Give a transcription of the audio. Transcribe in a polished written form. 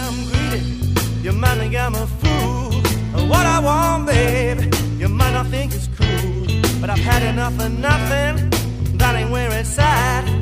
I'm greedy, you might think I'm a fool. What I want, babe, you might not think it's cool, but I've had enough of nothing. That ain't where it's at.